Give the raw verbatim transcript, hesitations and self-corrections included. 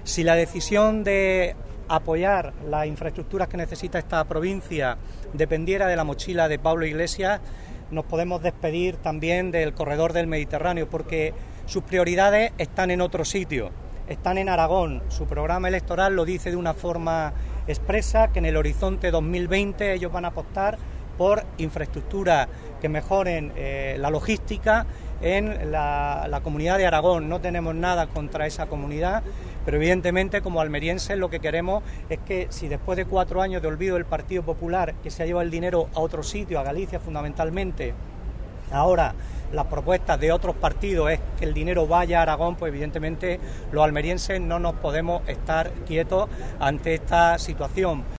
Si la decisión de apoyar las infraestructuras que necesita esta provincia dependiera de la mochila de Pablo Iglesias, nos podemos despedir también del corredor del Mediterráneo, porque sus prioridades están en otro sitio, están en Aragón. Su programa electoral lo dice de una forma expresa, que en el horizonte dos mil veinte ellos van a apostar por infraestructuras que mejoren eh, la logística en la, la comunidad de Aragón. No tenemos nada contra esa comunidad, pero evidentemente como almerienses lo que queremos es que si después de cuatro años de olvido del Partido Popular, que se ha llevado el dinero a otro sitio, a Galicia fundamentalmente, ahora las propuestas de otros partidos es que el dinero vaya a Aragón, pues evidentemente los almerienses no nos podemos estar quietos ante esta situación.